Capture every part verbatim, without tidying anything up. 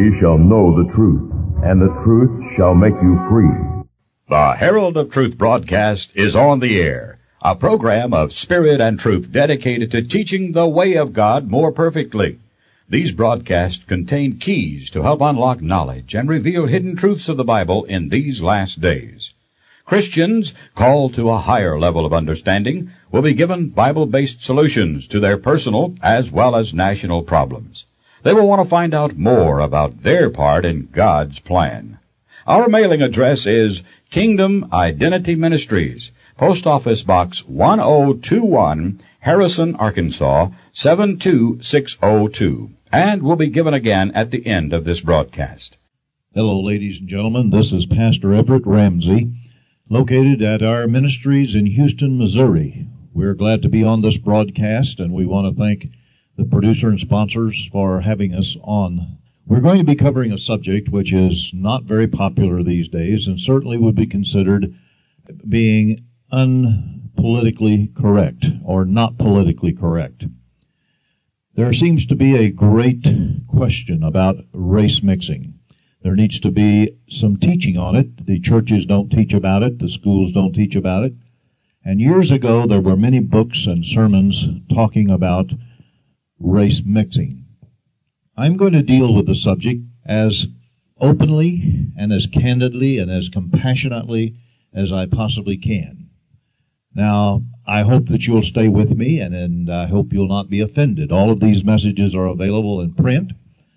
ye shall know the truth, and the truth shall make you free. The Herald of Truth broadcast is on the air, a program of spirit and truth dedicated to teaching the way of God more perfectly. These broadcasts contain keys to help unlock knowledge and reveal hidden truths of the Bible in these last days. Christians called to a higher level of understanding will be given Bible-based solutions to their personal as well as national problems. They will want to find out more about their part in God's plan. Our mailing address is Kingdom Identity Ministries, Post Office Box one oh two one, Harrison, Arkansas, seven two six oh two, and will be given again at the end of this broadcast. Hello, ladies and gentlemen. This is Pastor Everett Ramsey, located at our ministries in Houston, Missouri. We're glad to be on this broadcast, and we want to thank the producer and sponsors for having us on. We're going to be covering a subject which is not very popular these days and certainly would be considered being unpolitically correct or not politically correct. There seems to be a great question about race mixing. There needs to be some teaching on it. The churches don't teach about it. The schools don't teach about it. And years ago, there were many books and sermons talking about race mixing. I'm going to deal with the subject as openly and as candidly and as compassionately as I possibly can. Now, I hope that you'll stay with me, and, and I hope you'll not be offended. All of these messages are available in print,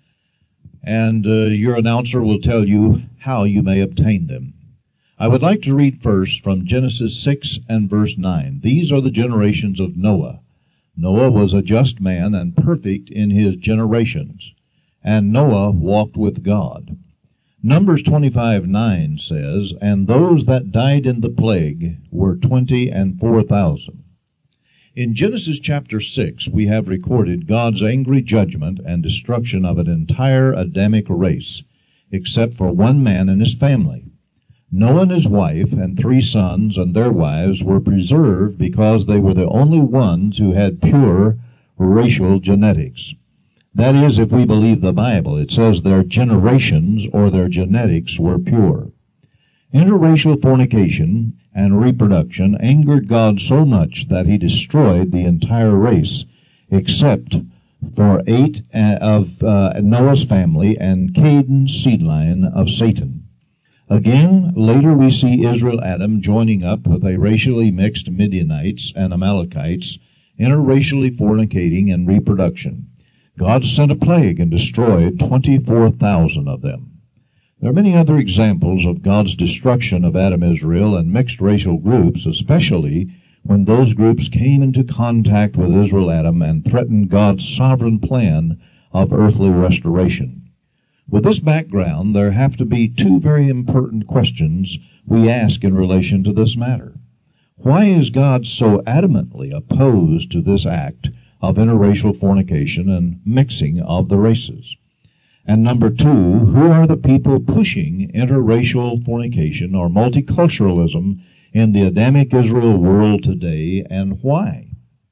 and uh, your announcer will tell you how you may obtain them. I would like to read first from Genesis six and verse nine. These are the generations of Noah. Noah was a just man and perfect in his generations, and Noah walked with God. Numbers twenty-five nine says, and those that died in the plague were twenty and four thousand. In Genesis chapter six, we have recorded God's angry judgment and destruction of an entire Adamic race, except for one man and his family. Noah and his wife and three sons and their wives were preserved because they were the only ones who had pure racial genetics. That is, if we believe the Bible, it says their generations or their genetics were pure. Interracial fornication and reproduction angered God so much that he destroyed the entire race, except for eight of uh, Noah's family and Cain's seed line of Satan. Again, later we see Israel Adam joining up with a racially mixed Midianites and Amalekites, interracially fornicating and reproduction. God sent a plague and destroyed twenty-four thousand of them. There are many other examples of God's destruction of Adam, Israel, and mixed racial groups, especially when those groups came into contact with Israel Adam and threatened God's sovereign plan of earthly restoration. With this background, there have to be two very important questions we ask in relation to this matter. Why is God so adamantly opposed to this act of interracial fornication and mixing of the races? And number two, who are the people pushing interracial fornication or multiculturalism in the Adamic Israel world today, and why?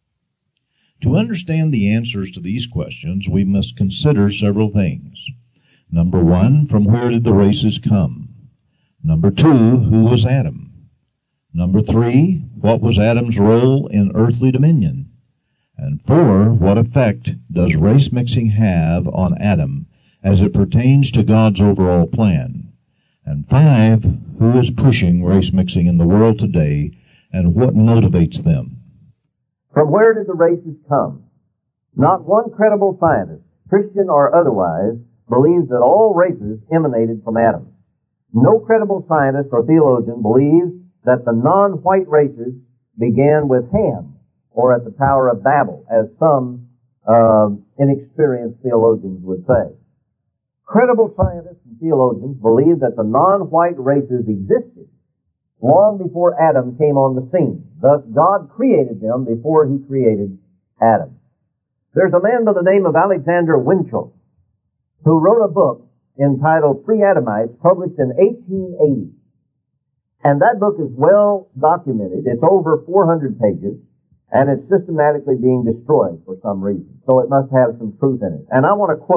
To understand the answers to these questions, we must consider several things. Number one, from where did the races come? Number two, who was Adam? Number three, what was Adam's role in earthly dominion? And four, what effect does race mixing have on Adam as it pertains to God's overall plan? And five, who is pushing race mixing in the world today, and what motivates them? From where did the races come? Not one credible scientist, Christian or otherwise, believes that all races emanated from Adam. No credible scientist or theologian believes that the non-white races began with Ham or at the Tower of Babel, as some uh, inexperienced theologians would say. Credible scientists and theologians believe that the non-white races existed long before Adam came on the scene. Thus, God created them before he created Adam. There's a man by the name of Alexander Winchell who wrote a book entitled Pre-Adamites, published in eighteen eighty. And that book is well documented. It's over four hundred pages, and it's systematically being destroyed for some reason. So it must have some truth in it. And I want to quote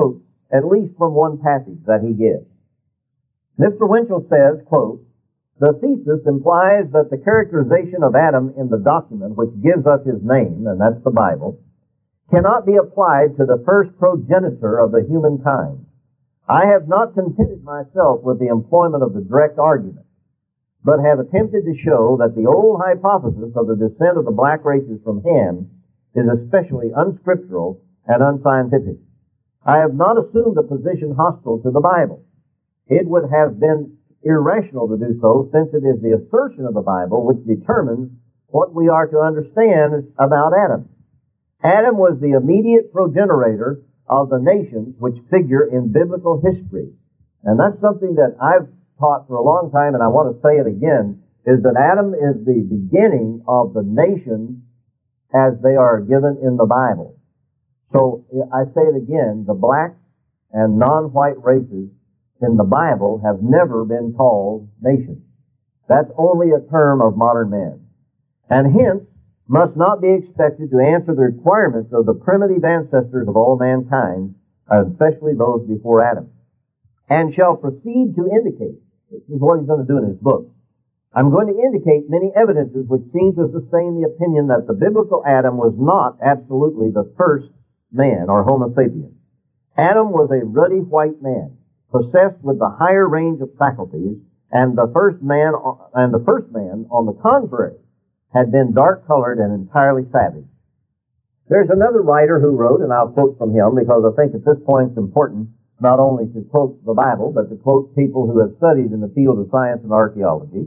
at least from one passage that he gives. Mister Winchell says, quote, "The thesis implies that the characterization of Adam in the document which gives us his name, and that's the Bible, cannot be applied to the first progenitor of the humankind. I have not contented myself with the employment of the direct argument, but have attempted to show that the old hypothesis of the descent of the black races from Ham is especially unscriptural and unscientific. I have not assumed a position hostile to the Bible. It would have been irrational to do so, since it is the assertion of the Bible which determines what we are to understand about Adam. Adam was the immediate progenitor of the nations which figure in biblical history." And that's something that I've taught for a long time, and I want to say it again, is that Adam is the beginning of the nations as they are given in the Bible. So I say it again, the black and non-white races in the Bible have never been called nations. That's only a term of modern man, and hence must not be expected to answer the requirements of the primitive ancestors of all mankind, especially those before Adam, and shall proceed to indicate, this is what he's going to do in his book, I'm going to indicate many evidences which seem to sustain the opinion that the biblical Adam was not absolutely the first man, or Homo sapiens. Adam was a ruddy white man, possessed with the higher range of faculties, and the first man, and the first man, on the contrary, had been dark-colored and entirely savage. There's another writer who wrote, and I'll quote from him because I think at this point it's important not only to quote the Bible, but to quote people who have studied in the field of science and archaeology.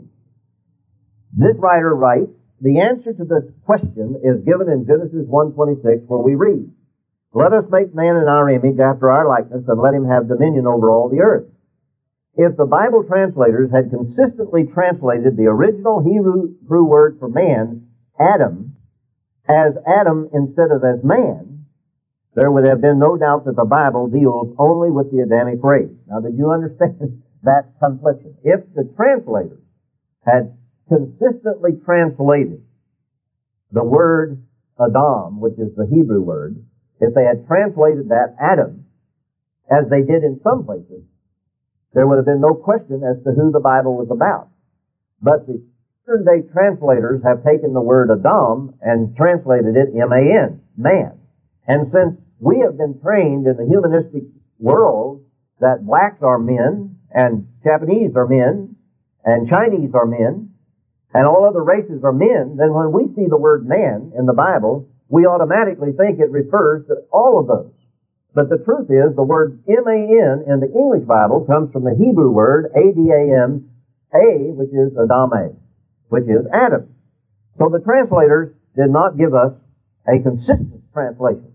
This writer writes, "The answer to this question is given in Genesis one twenty-six, where we read, 'Let us make man in our image after our likeness, and let him have dominion over all the earth.' If the Bible translators had consistently translated the original Hebrew word for man, Adam, as Adam instead of as man, there would have been no doubt that the Bible deals only with the Adamic race." Now, did you understand that confliction? If the translators had consistently translated the word Adam, which is the Hebrew word, if they had translated that Adam, as they did in some places, there would have been no question as to who the Bible was about. But the modern day translators have taken the word Adam and translated it M A N, man. And since we have been trained in the humanistic world that blacks are men, and Japanese are men, and Chinese are men, and all other races are men, then when we see the word man in the Bible, we automatically think it refers to all of those. But the truth is, the word M A N in the English Bible comes from the Hebrew word A D A M, A, which is Adame, which is Adam. So the translators did not give us a consistent translation.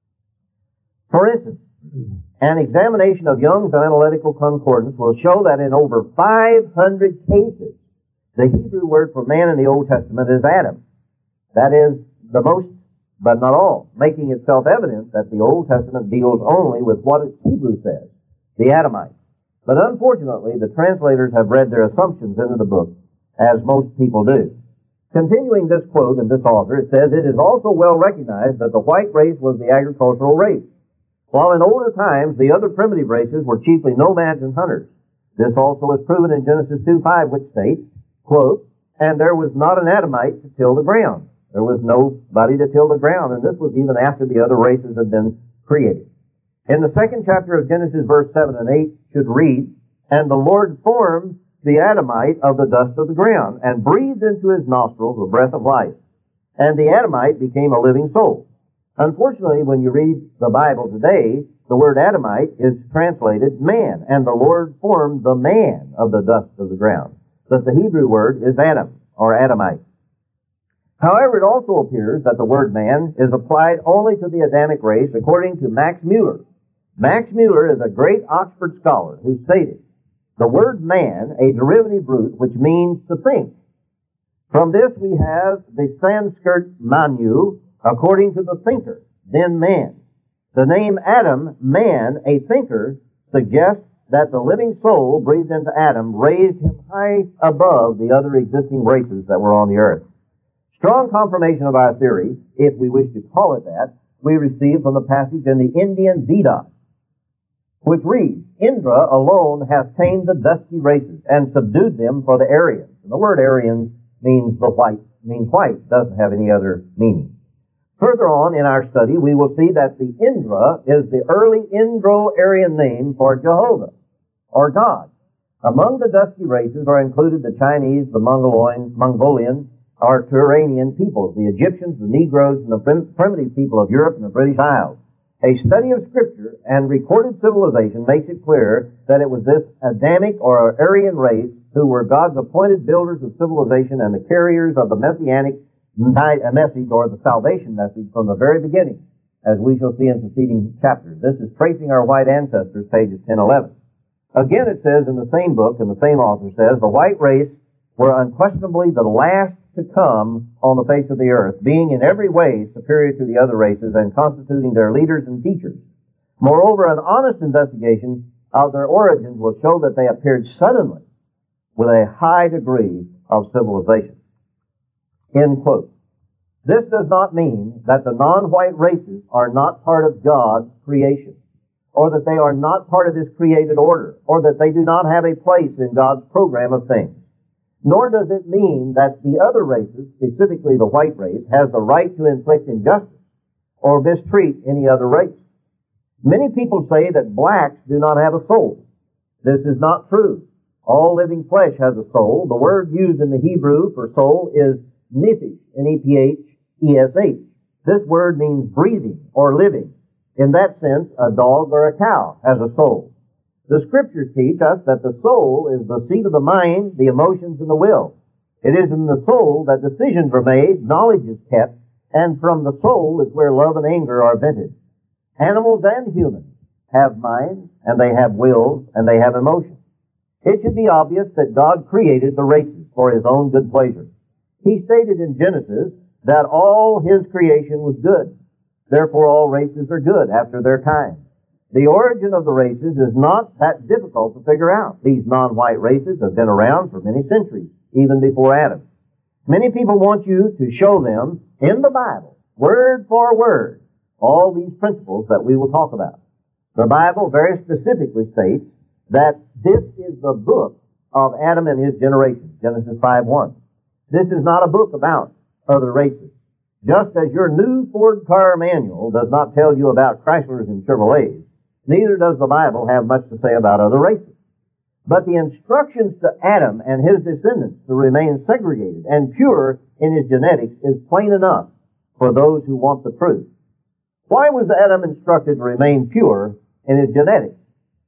For instance, an examination of Young's Analytical Concordance will show that in over five hundred cases, the Hebrew word for man in the Old Testament is Adam. That is the most, but not all, making it self-evident that the Old Testament deals only with what its Hebrew says, the Adamites. But unfortunately, the translators have read their assumptions into the book, as most people do. Continuing this quote in this author, it says, "It is also well recognized that the white race was the agricultural race, while in older times the other primitive races were chiefly nomads and hunters. This also is proven in Genesis two five, which states, quote, 'And there was not an Adamite to till the ground.'" There was nobody to till the ground, and this was even after the other races had been created. In the second chapter of Genesis, verse seven and eight, should read, "And the Lord formed the Adamite of the dust of the ground, and breathed into his nostrils the breath of life. And the Adamite became a living soul." Unfortunately, when you read the Bible today, the word Adamite is translated man, and the Lord formed the man of the dust of the ground. But the Hebrew word is Adam, or Adamite. However, it also appears that the word man is applied only to the Adamic race, according to Max Muller. Max Muller is a great Oxford scholar who stated, "The word man, a derivative root which means to think. From this we have the Sanskrit manu, according to the thinker, then man. The name Adam, man, a thinker, suggests that the living soul breathed into Adam raised him high above the other existing races that were on the earth." Strong confirmation of our theory, if we wish to call it that, we receive from the passage in the Indian Vedas, which reads, Indra alone hath tamed the dusky races and subdued them for the Aryans. And the word Aryans means the white, means white, doesn't have any other meaning. Further on in our study, we will see that the Indra is the early Indo-Aryan name for Jehovah, or God. Among the dusky races are included the Chinese, the Mongolian, Mongolian, or Turanian peoples, the Egyptians, the Negroes, and the prim- primitive people of Europe and the British Isles. A study of Scripture and recorded civilization makes it clear that it was this Adamic or Aryan race who were God's appointed builders of civilization and the carriers of the Messianic message or the salvation message from the very beginning, as we shall see in succeeding chapters. This is Tracing Our White Ancestors, pages ten eleven. Again, it says in the same book, and the same author says, the white race were unquestionably the last to come on the face of the earth, being in every way superior to the other races and constituting their leaders and teachers. Moreover, an honest investigation of their origins will show that they appeared suddenly with a high degree of civilization. End quote. This does not mean that the non-white races are not part of God's creation, or that they are not part of His created order, or that they do not have a place in God's program of things. Nor does it mean that the other races, specifically the white race, has the right to inflict injustice or mistreat any other race. Many people say that blacks do not have a soul. This is not true. All living flesh has a soul. The word used in the Hebrew for soul is nephesh, N E P H E S H. This word means breathing or living. In that sense, a dog or a cow has a soul. The Scriptures teach us that the soul is the seat of the mind, the emotions, and the will. It is in the soul that decisions are made, knowledge is kept, and from the soul is where love and anger are vented. Animals and humans have minds, and they have wills, and they have emotions. It should be obvious that God created the races for His own good pleasure. He stated in Genesis that all His creation was good. Therefore, all races are good after their kind. The origin of the races is not that difficult to figure out. These non-white races have been around for many centuries, even before Adam. Many people want you to show them in the Bible, word for word, all these principles that we will talk about. The Bible very specifically states that this is the book of Adam and his generation, Genesis five one. This is not a book about other races. Just as your new Ford car manual does not tell you about Chryslers and Chevrolets, neither does the Bible have much to say about other races. But the instructions to Adam and his descendants to remain segregated and pure in his genetics is plain enough for those who want the truth. Why was Adam instructed to remain pure in his genetics?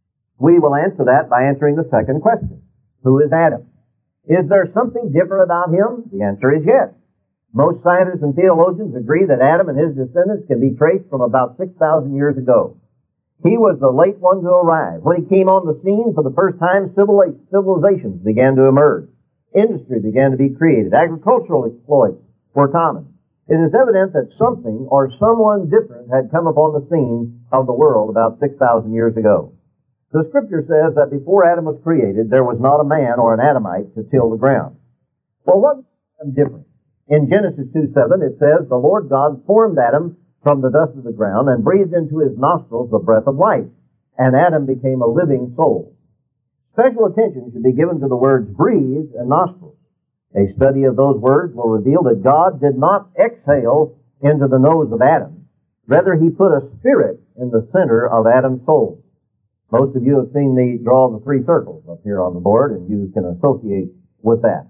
We will answer that by answering the second question. Who is Adam? Is there something different about him? The answer is yes. Most scientists and theologians agree that Adam and his descendants can be traced from about six thousand years ago. He was the late one to arrive. When he came on the scene for the first time, civilizations began to emerge. Industry began to be created. Agricultural exploits were common. It is evident that something or someone different had come upon the scene of the world about six thousand years ago. The Scripture says that before Adam was created, there was not a man or an Adamite to till the ground. Well, what was different? In Genesis two seven, it says, the Lord God formed Adam from the dust of the ground and breathed into his nostrils the breath of life, and Adam became a living soul. Special attention should be given to the words breathe and nostrils. A study of those words will reveal that God did not exhale into the nose of Adam. Rather, He put a spirit in the center of Adam's soul. Most of you have seen me draw the three circles up here on the board, and you can associate with that.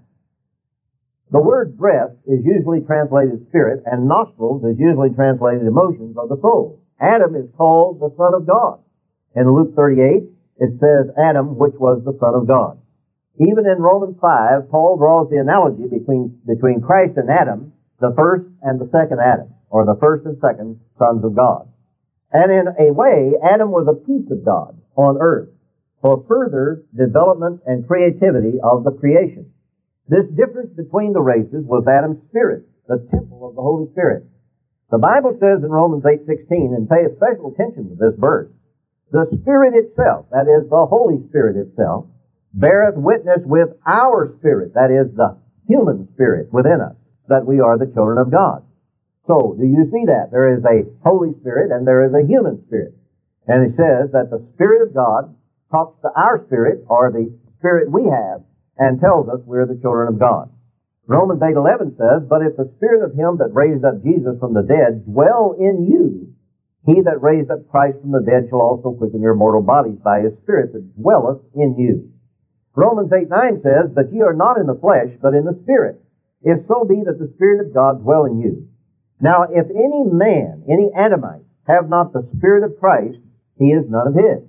The word breath is usually translated spirit, and nostrils is usually translated emotions of the soul. Adam is called the Son of God. In Luke thirty-eight, it says Adam, which was the Son of God. Even in Romans five, Paul draws the analogy between, between Christ and Adam, the first and the second Adam, or the first and second sons of God. And in a way, Adam was a piece of God on earth for further development and creativity of the creation. This difference between the races was Adam's spirit, the temple of the Holy Spirit. The Bible says in Romans eight sixteen, and pay special attention to this verse, the Spirit itself, that is, the Holy Spirit itself, beareth witness with our spirit, that is, the human spirit within us, that we are the children of God. So, do you see that? There is a Holy Spirit and there is a human spirit. And he says that the Spirit of God talks to our spirit, or the spirit we have, and tells us we're the children of God. Romans eight eleven says, "But if the Spirit of him that raised up Jesus from the dead dwell in you, he that raised up Christ from the dead shall also quicken your mortal bodies by his Spirit that dwelleth in you." Romans eight nine says, "But ye are not in the flesh, but in the Spirit, if so be that the Spirit of God dwell in you. Now if any man, any Adamite, have not the Spirit of Christ, he is none of his."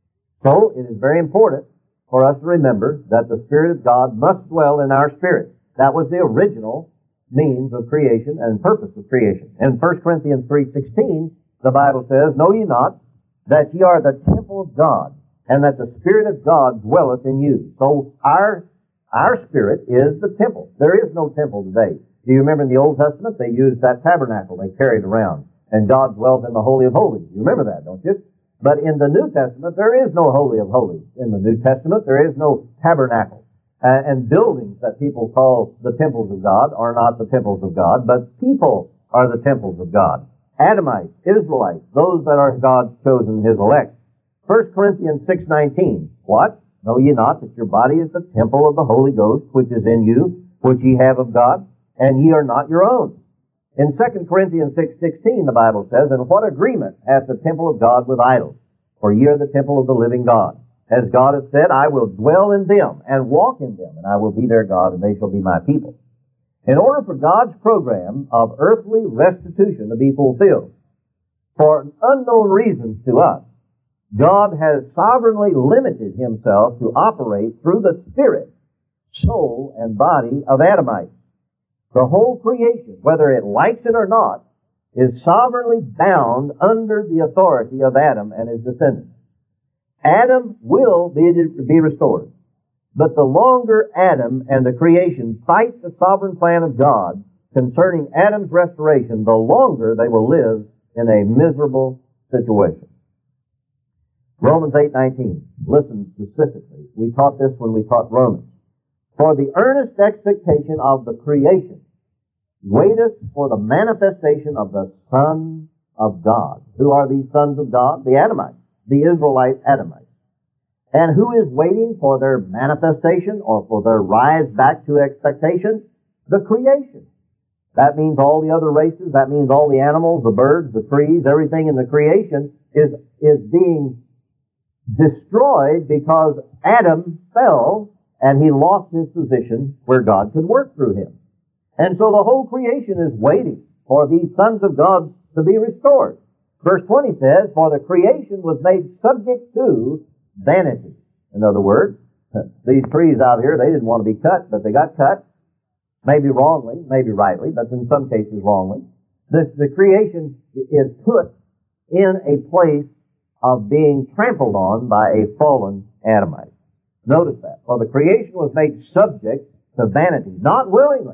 So it is very important for us to remember that the Spirit of God must dwell in our spirit. That was the original means of creation and purpose of creation. In First Corinthians three sixteen, the Bible says, "Know ye not that ye are the temple of God, and that the Spirit of God dwelleth in you?" So our our spirit is the temple. There is no temple today. Do you remember in the Old Testament they used that tabernacle they carried around, and God dwelt in the Holy of Holies? You remember that, don't you? But in the New Testament, there is no Holy of Holies. In the New Testament, there is no tabernacle. Uh, and buildings that people call the temples of God are not the temples of God, but people are the temples of God. Adamites, Israelites, those that are God's chosen, his elect. First Corinthians six nineteen, "What? Know ye not that your body is the temple of the Holy Ghost, which is in you, which ye have of God, and ye are not your own?" In Second Corinthians six sixteen, the Bible says, "And what agreement hath the temple of God with idols? For ye are the temple of the living God. As God hath said, I will dwell in them, and walk in them, and I will be their God, and they shall be my people." In order for God's program of earthly restitution to be fulfilled, for unknown reasons to us, God has sovereignly limited himself to operate through the spirit, soul, and body of Adamites. The whole creation, whether it likes it or not, is sovereignly bound under the authority of Adam and his descendants. Adam will be, be restored. But the longer Adam and the creation fight the sovereign plan of God concerning Adam's restoration, the longer they will live in a miserable situation. Romans eight nineteen. Listen specifically. We taught this when we taught Romans. "For the earnest expectation of the creation waiteth for the manifestation of the sons of God." Who are these sons of God? The Adamites, the Israelite Adamites. And who is waiting for their manifestation or for their rise back to expectation? The creation. That means all the other races, that means all the animals, the birds, the trees, everything in the creation is, is being destroyed because Adam fell and he lost his position where God could work through him. And so the whole creation is waiting for these sons of God to be restored. Verse twenty says, "For the creation was made subject to vanity." In other words, these trees out here, they didn't want to be cut, but they got cut. Maybe wrongly, maybe rightly, but in some cases wrongly. This, the creation is put in a place of being trampled on by a fallen Adamite. Notice that. For the creation was made subject to vanity, not willingly,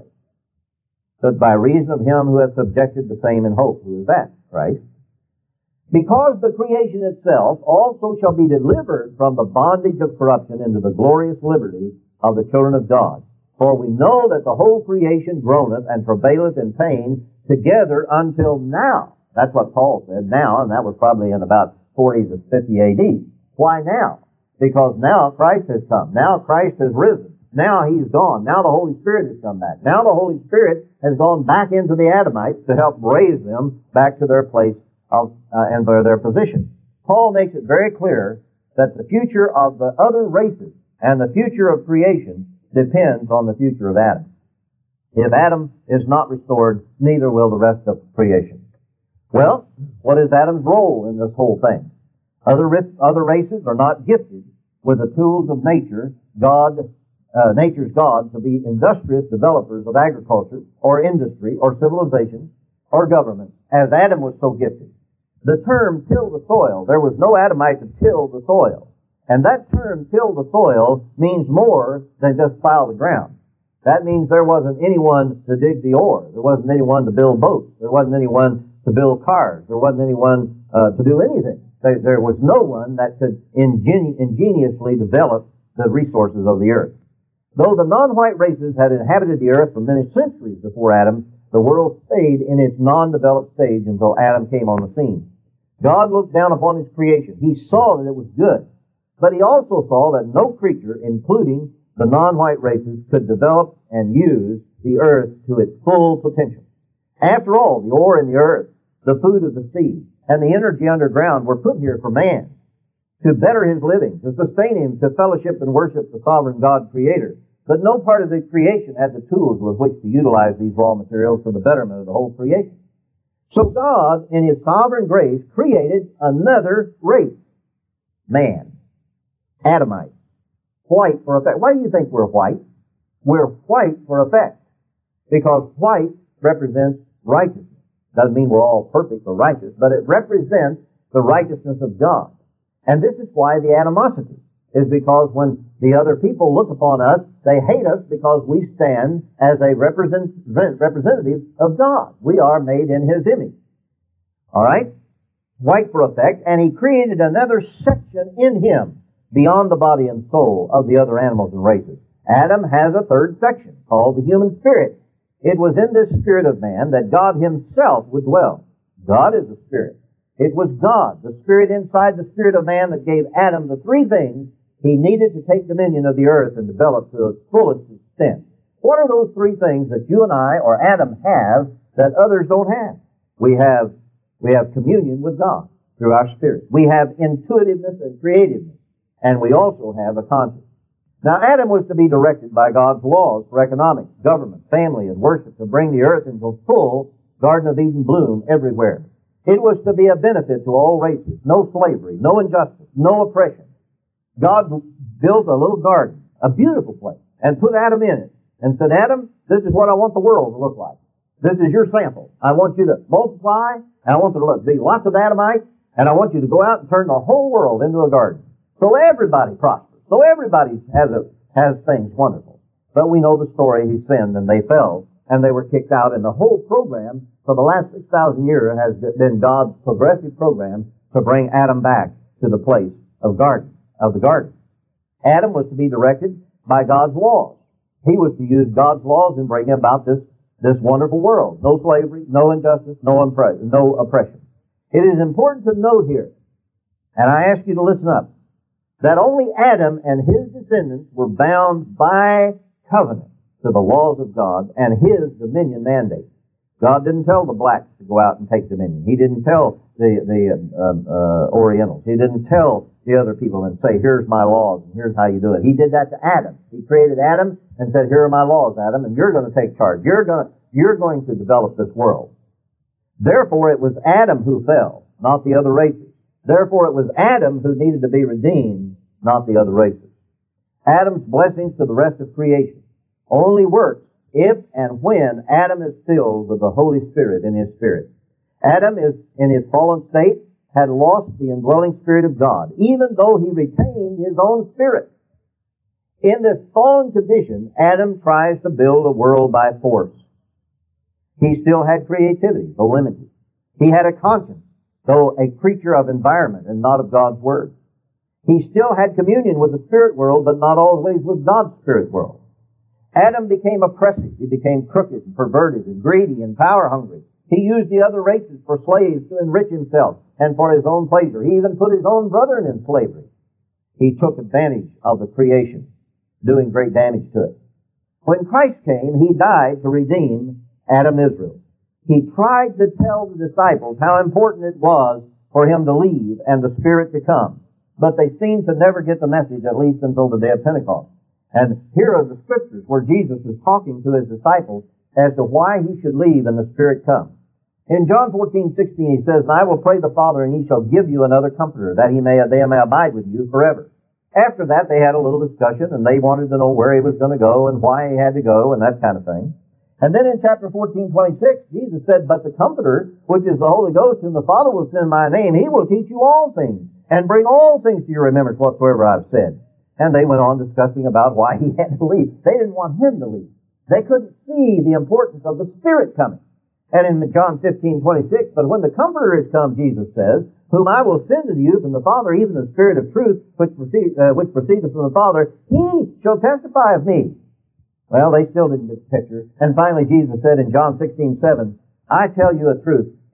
but by reason of him who has subjected the same in hope. Who is that? Christ. "Because the creation itself also shall be delivered from the bondage of corruption into the glorious liberty of the children of God. For we know that the whole creation groaneth and travaileth in pain together until now." That's what Paul said, now, and that was probably in about forty to fifty A D. Why now? Because now Christ has come. Now Christ has risen. Now he's gone. Now the Holy Spirit has come back. Now the Holy Spirit has gone back into the Adamites to help raise them back to their place of uh, and their, their position. Paul makes it very clear that the future of the other races and the future of creation depends on the future of Adam. If Adam is not restored, neither will the rest of creation. Well, what is Adam's role in this whole thing? Other, other races are not gifted with the tools of nature, God, uh, nature's God, to be industrious developers of agriculture or industry or civilization or government, as Adam was so gifted. The term till the soil, there was no Adamite to till the soil. And that term till the soil means more than just plow the ground. That means there wasn't anyone to dig the ore. There wasn't anyone to build boats. There wasn't anyone to build cars. There wasn't anyone uh, to do anything. There, there was no one that could ingenu- ingeniously develop the resources of the earth. Though the non-white races had inhabited the earth for many centuries before Adam, the world stayed in its non-developed stage until Adam came on the scene. God looked down upon His creation. He saw that it was good. But He also saw that no creature, including the non-white races, could develop and use the earth to its full potential. After all, the ore in the earth, the food of the sea, and the energy underground were put here for man, to better his living, to sustain him, to fellowship and worship the sovereign God Creator. But no part of the creation had the tools with which to utilize these raw materials for the betterment of the whole creation. So God, in His sovereign grace, created another race. Man. Adamites. White for effect. Why do you think we're white? We're white for effect. Because white represents righteousness. Doesn't mean we're all perfect or righteous, but it represents the righteousness of God. And this is why the animosity is because when the other people look upon us, they hate us because we stand as a represent, representative of God. We are made in His image. All right? White for effect. And He created another section in Him beyond the body and soul of the other animals and races. Adam has a third section called the human spirit. It was in this spirit of man that God Himself would dwell. God is a spirit. It was God, the spirit inside the spirit of man, that gave Adam the three things he needed to take dominion of the earth and develop to its fullest extent. What are those three things that you and I or Adam have that others don't have? We have, we have communion with God through our spirit. We have intuitiveness and creativeness. And we also have a conscience. Now, Adam was to be directed by God's laws for economics, government, family, and worship to bring the earth into full Garden of Eden bloom everywhere. It was to be a benefit to all races. No slavery, no injustice, no oppression. God built a little garden, a beautiful place, and put Adam in it and said, Adam, this is what I want the world to look like. This is your sample. I want you to multiply, and I want there to be lots of Adamites, and I want you to go out and turn the whole world into a garden. So everybody prospers. So everybody has a, has things wonderful. But we know the story. He sinned and they fell and they were kicked out. And the whole program for the last six thousand years has been God's progressive program to bring Adam back to the place of garden, of the garden. Adam was to be directed by God's laws. He was to use God's laws and bring about this, this wonderful world. No slavery, no injustice, no, impre- no oppression. It is important to note here, and I ask you to listen up, that only Adam and his descendants were bound by covenant to the laws of God and His dominion mandate. God didn't tell the blacks to go out and take dominion. He didn't tell the, the uh, uh, Orientals. He didn't tell the other people and say, here's my laws and here's how you do it. He did that to Adam. He created Adam and said, here are my laws, Adam, and you're going to take charge. You're going to, you're going to develop this world. Therefore, it was Adam who fell, not the other races. Therefore, it was Adam who needed to be redeemed, not the other races. Adam's blessings to the rest of creation only works if and when Adam is filled with the Holy Spirit in his spirit. Adam is, in his fallen state, had lost the indwelling Spirit of God, even though he retained his own spirit. In this fallen condition, Adam tries to build a world by force. He still had creativity, though limited. He had a conscience, though a creature of environment and not of God's Word. He still had communion with the spirit world, but not always with God's spirit world. Adam became oppressive. He became crooked and perverted and greedy and power-hungry. He used the other races for slaves to enrich himself and for his own pleasure. He even put his own brethren in slavery. He took advantage of the creation, doing great damage to it. When Christ came, He died to redeem Adam Israel. He tried to tell the disciples how important it was for Him to leave and the Spirit to come. But they seemed to never get the message, at least until the day of Pentecost. And here are the scriptures where Jesus is talking to His disciples as to why He should leave and the Spirit come. In John fourteen sixteen, He says, "And I will pray the Father, and He shall give you another Comforter, that He may, they may abide with you forever." After that, they had a little discussion, and they wanted to know where He was going to go and why He had to go and that kind of thing. And then in chapter fourteen twenty-six, Jesus said, "But the Comforter, which is the Holy Ghost, whom the Father will send in my name, He will teach you all things, and bring all things to your remembrance whatsoever I've said." And they went on discussing about why He had to leave. They didn't want Him to leave. They couldn't see the importance of the Spirit coming. And in John fifteen twenty-six, "But when the Comforter is come," Jesus says, "whom I will send to you from the Father, even the Spirit of truth, which, proceed, uh, which proceedeth from the Father, He shall testify of me." Well, they still didn't get the picture. And finally Jesus said in John sixteen seven, "I tell you the truth,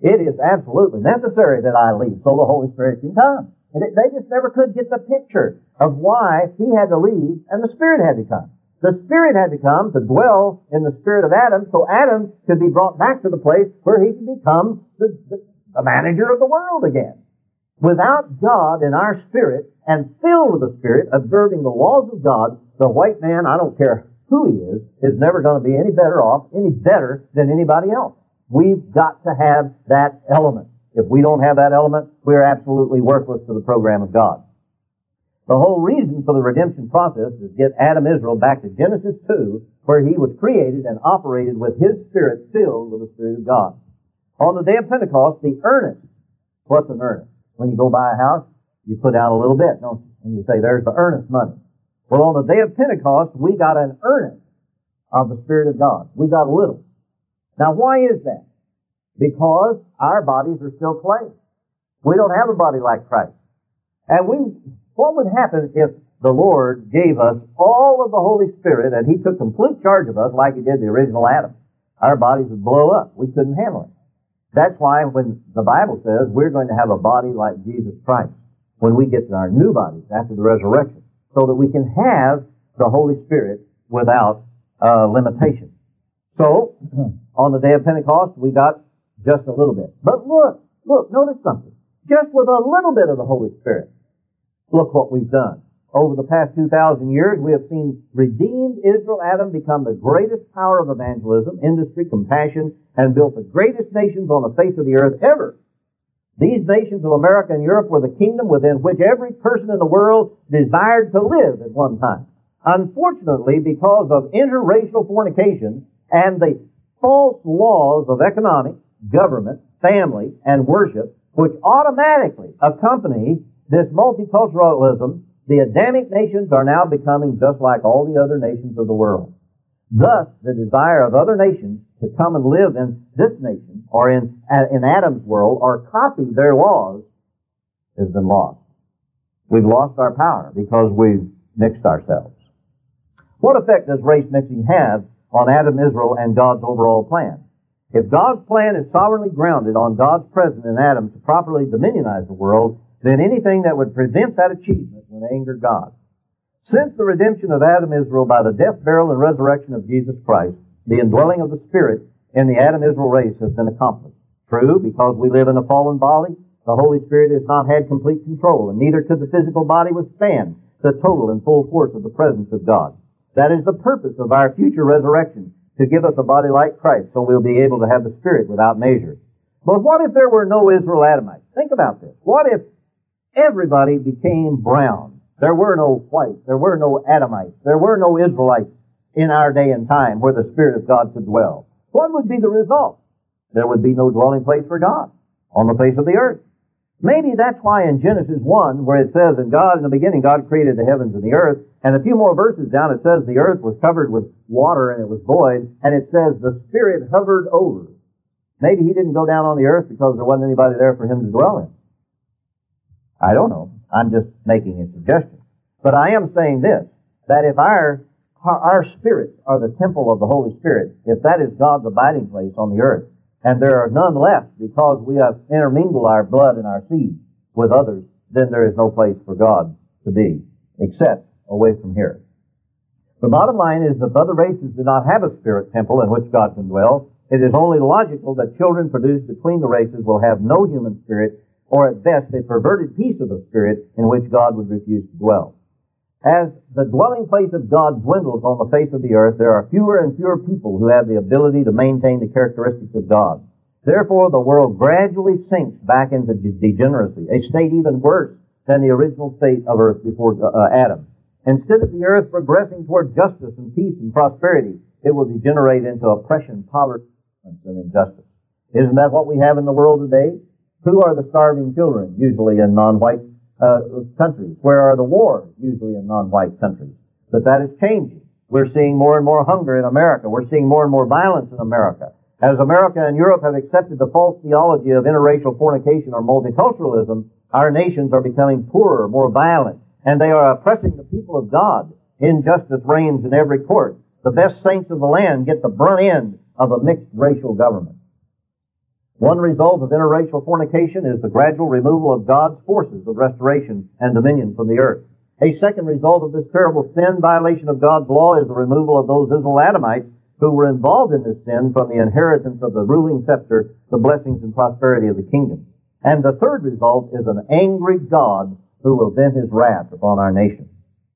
It is absolutely necessary that I leave so the Holy Spirit can come. And it, they just never could get the picture of why He had to leave and the Spirit had to come. The Spirit had to come to dwell in the spirit of Adam so Adam could be brought back to the place where he could become the, the, the manager of the world again. Without God in our spirit and filled with the Spirit, observing the laws of God, the white man, I don't care who he is, is never going to be any better off, any better than anybody else. We've got to have that element. If we don't have that element, we're absolutely worthless to the program of God. The whole reason for the redemption process is to get Adam Israel back to Genesis two, where he was created and operated with his spirit filled with the Spirit of God. On the day of Pentecost, the earnest. What's an earnest? When you go buy a house, you put out a little bit, don't you? And you say, there's the earnest money. Well, on the day of Pentecost, we got an earnest of the Spirit of God. We got a little. Now, why is that? Because our bodies are still clay. We don't have a body like Christ. And we, what would happen if the Lord gave us all of the Holy Spirit and He took complete charge of us like He did the original Adam? Our bodies would blow up. We couldn't handle it. That's why when the Bible says we're going to have a body like Jesus Christ when we get to our new bodies after the resurrection, so that we can have the Holy Spirit without uh, limitation. So, on the day of Pentecost, we got just a little bit. But look, look, notice something. Just with a little bit of the Holy Spirit, look what we've done. Over the past two thousand years, we have seen redeemed Israel, Adam, become the greatest power of evangelism, industry, compassion, and built the greatest nations on the face of the earth ever. These nations of America and Europe were the kingdom within which every person in the world desired to live at one time. Unfortunately, because of interracial fornication and the false laws of economic, government, family, and worship, which automatically accompany this multiculturalism, the Adamic nations are now becoming just like all the other nations of the world. Thus, the desire of other nations to come and live in this nation or in, in Adam's world or copy their laws has been lost. We've lost our power because we've mixed ourselves. What effect does race mixing have on Adam, Israel, and God's overall plan? If God's plan is sovereignly grounded on God's presence in Adam to properly dominionize the world, then anything that would prevent that achievement would anger God. Since the redemption of Adam Israel by the death, burial, and resurrection of Jesus Christ, the indwelling of the Spirit in the Adam Israel race has been accomplished. True, because we live in a fallen body, the Holy Spirit has not had complete control, and neither could the physical body withstand the total and full force of the presence of God. That is the purpose of our future resurrection, to give us a body like Christ, so we'll be able to have the Spirit without measure. But what if there were no Israel Adamites? Think about this. What if everybody became brown? There were no whites. There were no Adamites. There were no Israelites in our day and time where the Spirit of God could dwell. What would be the result? There would be no dwelling place for God on the face of the earth. Maybe that's why in Genesis one, where it says, in God, in the beginning, God created the heavens and the earth, and a few more verses down, it says the earth was covered with water and it was void, and it says the Spirit hovered over. Maybe He didn't go down on the earth because there wasn't anybody there for Him to dwell in. I don't know. I'm just making a suggestion. But I am saying this, that if our, our spirits are the temple of the Holy Spirit, if that is God's abiding place on the earth, and there are none left because we have intermingled our blood and our seed with others, then there is no place for God to be, except away from here. The bottom line is that other races do not have a spirit temple in which God can dwell. It is only logical that children produced between the races will have no human spirit, or at best a perverted piece of the Spirit in which God would refuse to dwell. As the dwelling place of God dwindles on the face of the earth, there are fewer and fewer people who have the ability to maintain the characteristics of God. Therefore, the world gradually sinks back into degeneracy, a state even worse than the original state of earth before uh, Adam. Instead of the earth progressing toward justice and peace and prosperity, it will degenerate into oppression, poverty, and injustice. Isn't that what we have in the world today? Who are the starving children? Usually in non-white uh, countries. Where are the wars? Usually in non-white countries. But that is changing. We're seeing more and more hunger in America. We're seeing more and more violence in America. As America and Europe have accepted the false theology of interracial fornication or multiculturalism, our nations are becoming poorer, more violent, and they are oppressing the people of God. Injustice reigns in every court. The best saints of the land get the brunt end of a mixed racial government. One result of interracial fornication is the gradual removal of God's forces of restoration and dominion from the earth. A second result of this terrible sin violation of God's law is the removal of those Israel Adamites who were involved in this sin from the inheritance of the ruling scepter, the blessings and prosperity of the kingdom. And the third result is an angry God who will vent his wrath upon our nation.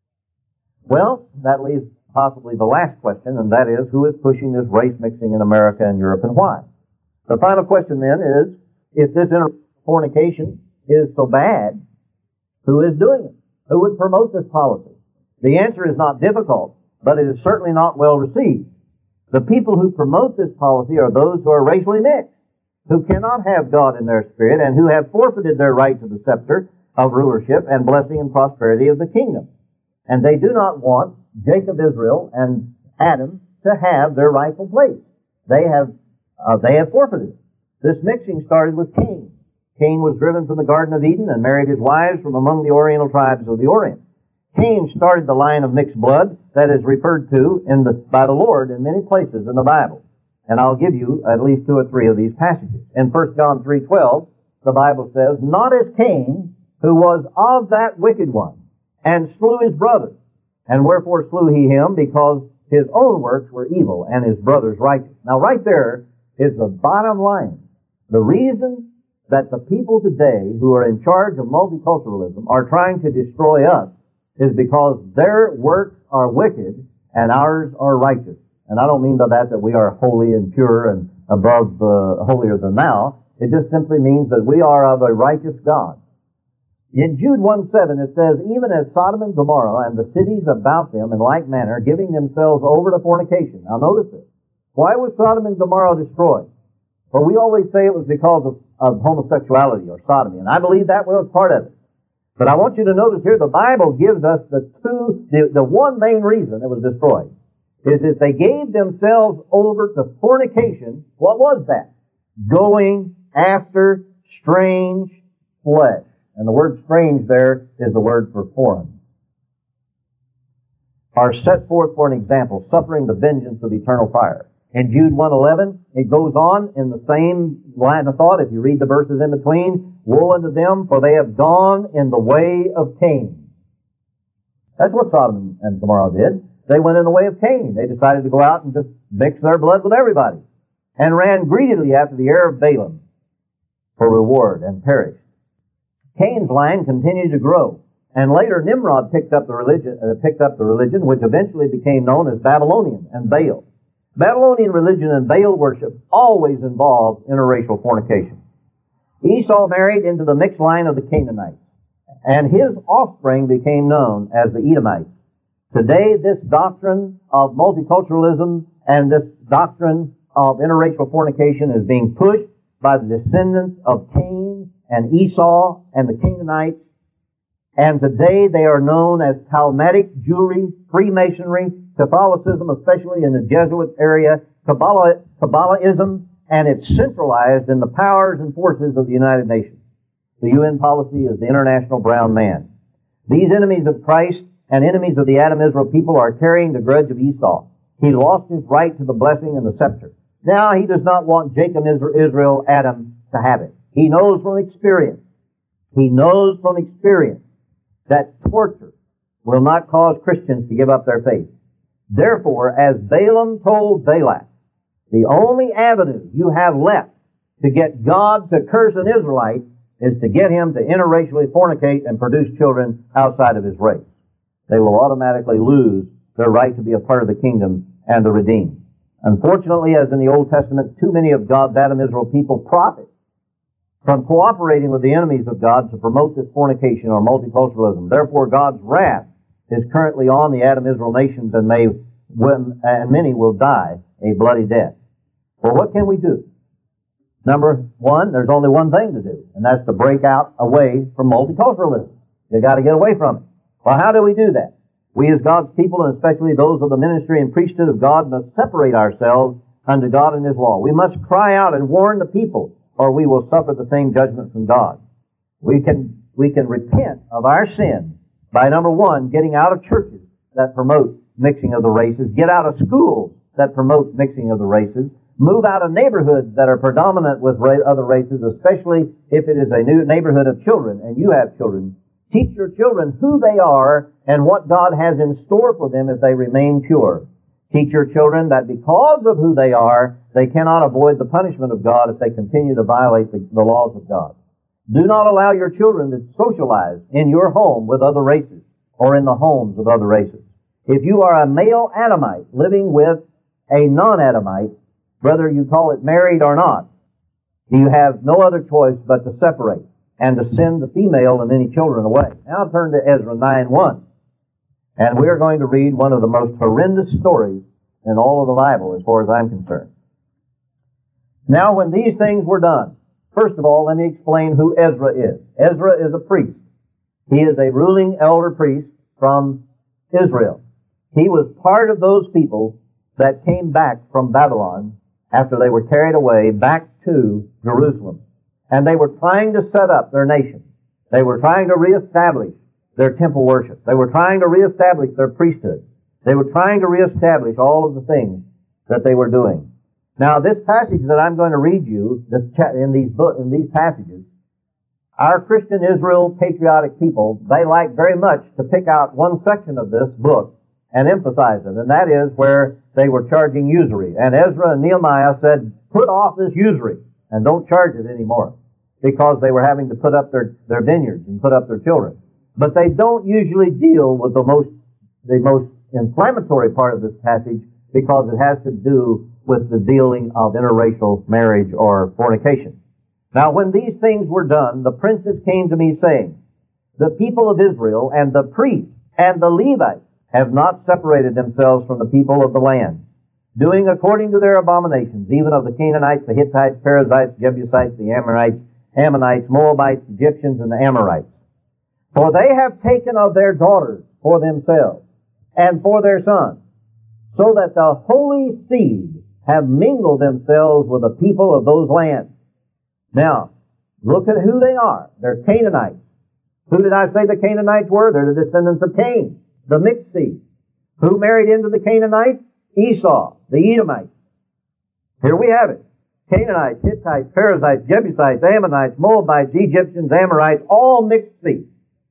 Well, that leaves possibly the last question, and that is, who is pushing this race mixing in America and Europe, and why? The final question then is, if this fornication is so bad, who is doing it? Who would promote this policy? The answer is not difficult, but it is certainly not well received. The people who promote this policy are those who are racially mixed, who cannot have God in their spirit, and who have forfeited their right to the scepter of rulership and blessing and prosperity of the kingdom. And they do not want Jacob, Israel, and Adam to have their rightful place. They have, uh, they have forfeited it. This mixing started with Cain. Cain was driven from the Garden of Eden and married his wives from among the Oriental tribes of the Orient. Cain started the line of mixed blood that is referred to in the, by the Lord in many places in the Bible. And I'll give you at least two or three of these passages. In First John three twelve, the Bible says, "Not as Cain, who was of that wicked one, and slew his brother. And wherefore slew he him? Because his own works were evil, and his brother's righteous." Now right there is the bottom line. The reason that the people today who are in charge of multiculturalism are trying to destroy us is because their works are wicked and ours are righteous. And I don't mean by that that we are holy and pure and above uh, holier than thou. It just simply means that we are of a righteous God. In Jude one seven it says, "Even as Sodom and Gomorrah and the cities about them in like manner, giving themselves over to fornication." Now notice this. Why was Sodom and Gomorrah destroyed? Well, we always say it was because of, of homosexuality or sodomy, and I believe that was part of it. But I want you to notice here, the Bible gives us the two, the, the one main reason it was destroyed is that they gave themselves over to fornication. What was that? Going after strange flesh. And the word strange there is the word for foreign. Are set forth for an example, suffering the vengeance of eternal fire. In Jude one eleven, it goes on in the same line of thought. If you read the verses in between, "Woe unto them, for they have gone in the way of Cain." That's what Sodom and Gomorrah did. They went in the way of Cain. They decided to go out and just mix their blood with everybody, and ran greedily after the heir of Balaam for reward, and perished. Cain's line continued to grow, and later Nimrod picked up the religion, uh, picked up the religion, which eventually became known as Babylonian and Baal. Babylonian religion and Baal worship always involved interracial fornication. Esau married into the mixed line of the Canaanites, and his offspring became known as the Edomites. Today, this doctrine of multiculturalism and this doctrine of interracial fornication is being pushed by the descendants of Cain and Esau and the Canaanites. And today they are known as Talmudic Jewry, Freemasonry, Catholicism, especially in the Jesuit area, Kabbalah, Kabbalahism, and it's centralized in the powers and forces of the United Nations. The U N policy is the International Brown Man. These enemies of Christ and enemies of the Adam Israel people are carrying the grudge of Esau. He lost his right to the blessing and the scepter. Now he does not want Jacob, Israel, Adam to have it. He knows from experience, he knows from experience that torture will not cause Christians to give up their faith. Therefore, as Balaam told Balak, the only avenue you have left to get God to curse an Israelite is to get him to interracially fornicate and produce children outside of his race. They will automatically lose their right to be a part of the kingdom and the redeemed. Unfortunately, as in the Old Testament, too many of God's Adam Israel people profit from cooperating with the enemies of God to promote this fornication or multiculturalism. Therefore, God's wrath is currently on the Adam Israel nations, and may when, and many will die a bloody death. Well, what can we do? Number one, there's only one thing to do, and that's to break out away from multiculturalism. You've got to get away from it. Well, how do we do that? We as God's people, and especially those of the ministry and priesthood of God, must separate ourselves unto God and His law. We must cry out and warn the people, or we will suffer the same judgment from God. We can, we can repent of our sin by, number one, getting out of churches that promote mixing of the races, get out of schools that promote mixing of the races. Move out of neighborhoods that are predominant with ra- other races, especially if it is a new neighborhood of children and you have children. Teach your children who they are and what God has in store for them if they remain pure. Teach your children that because of who they are, they cannot avoid the punishment of God if they continue to violate the, the laws of God. Do not allow your children to socialize in your home with other races or in the homes of other races. If you are a male Adamite living with a non-Adamite, whether you call it married or not, you have no other choice but to separate and to send the female and any children away. Now turn to Ezra nine one. And we're going to read one of the most horrendous stories in all of the Bible as far as I'm concerned. Now when these things were done, first of all, let me explain who Ezra is. Ezra is a priest. He is a ruling elder priest from Israel. He was part of those people that came back from Babylon after they were carried away back to Jerusalem. And they were trying to set up their nation. They were trying to reestablish their temple worship. They were trying to reestablish their priesthood. They were trying to reestablish all of the things that they were doing. Now, this passage that I'm going to read you, this cha- in these book, in these passages, our Christian Israel patriotic people, they like very much to pick out one section of this book and emphasize it, and that is where they were charging usury. And Ezra and Nehemiah said, put off this usury and don't charge it anymore, because they were having to put up their, their vineyards and put up their children. But they don't usually deal with the most, the most inflammatory part of this passage, because it has to do with the dealing of interracial marriage or fornication. Now, when these things were done, the princes came to me saying, the people of Israel and the priests and the Levites have not separated themselves from the people of the land, doing according to their abominations, even of the Canaanites, the Hittites, Perizzites, Jebusites, the Amorites, Ammonites, Moabites, Egyptians, and the Amorites. For they have taken of their daughters for themselves and for their sons, so that the holy seed have mingled themselves with the people of those lands. Now, look at who they are. They're Canaanites. Who did I say the Canaanites were? They're the descendants of Cain, the mixed seed. Who married into the Canaanites? Esau, the Edomites. Here we have it. Canaanites, Hittites, Perizzites, Jebusites, Ammonites, Moabites, Egyptians, Amorites, all mixed seed.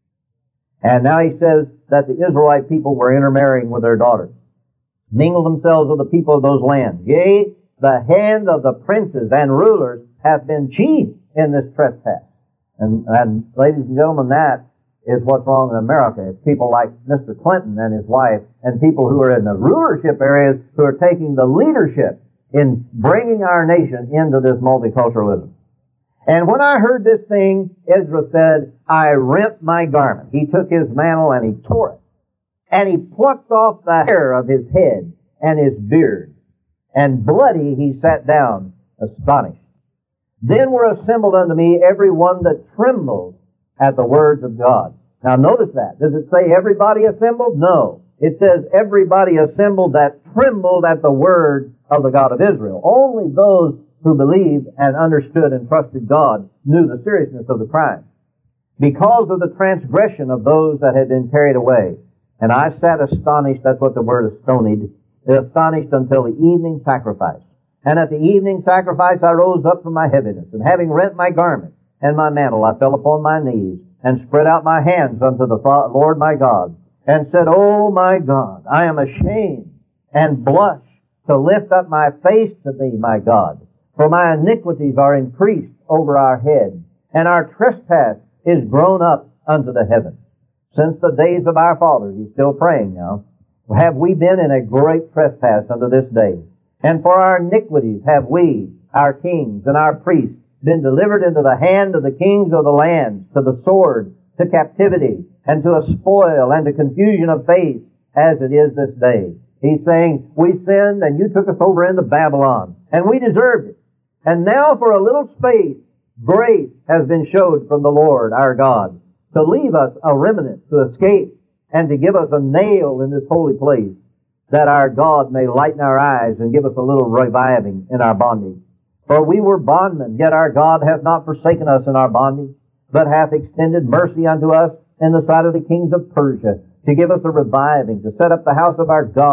And now he says that the Israelite people were intermarrying with their daughters, mingle themselves with the people of those lands. Yea, the hand of the princes and rulers hath been chief in this trespass. And, and ladies and gentlemen, that is what's wrong in America. It's people like Mister Clinton and his wife and people who are in the rulership areas who are taking the leadership in bringing our nation into this multiculturalism. And when I heard this thing, Ezra said, I rent my garment. He took his mantle and he tore it. And he plucked off the hair of his head and his beard. And bloody he sat down, astonished. Then were assembled unto me every one that trembled at the words of God. Now notice that. Does it say everybody assembled? No. It says everybody assembled that trembled at the word of the God of Israel. Only those who believed and understood and trusted God knew the seriousness of the crime, because of the transgression of those that had been carried away. And I sat astonished, that's what the word astonied, astonished until the evening sacrifice. And at the evening sacrifice I rose up from my heaviness, and having rent my garment and my mantle, I fell upon my knees, and spread out my hands unto the Lord my God, and said, O my God, I am ashamed and blush to lift up my face to thee, my God. For my iniquities are increased over our head, and our trespass is grown up unto the heavens. Since the days of our fathers, he's still praying now, have we been in a great trespass unto this day. And for our iniquities have we, our kings and our priests, been delivered into the hand of the kings of the lands, to the sword, to captivity, and to a spoil, and to confusion of face, as it is this day. He's saying, we sinned, and you took us over into Babylon, and we deserved it. And now for a little space, grace has been showed from the Lord our God, to leave us a remnant to escape, and to give us a nail in this holy place, that our God may lighten our eyes and give us a little reviving in our bondage. For we were bondmen, yet our God hath not forsaken us in our bondage, but hath extended mercy unto us in the sight of the kings of Persia, to give us a reviving, to set up the house of our God,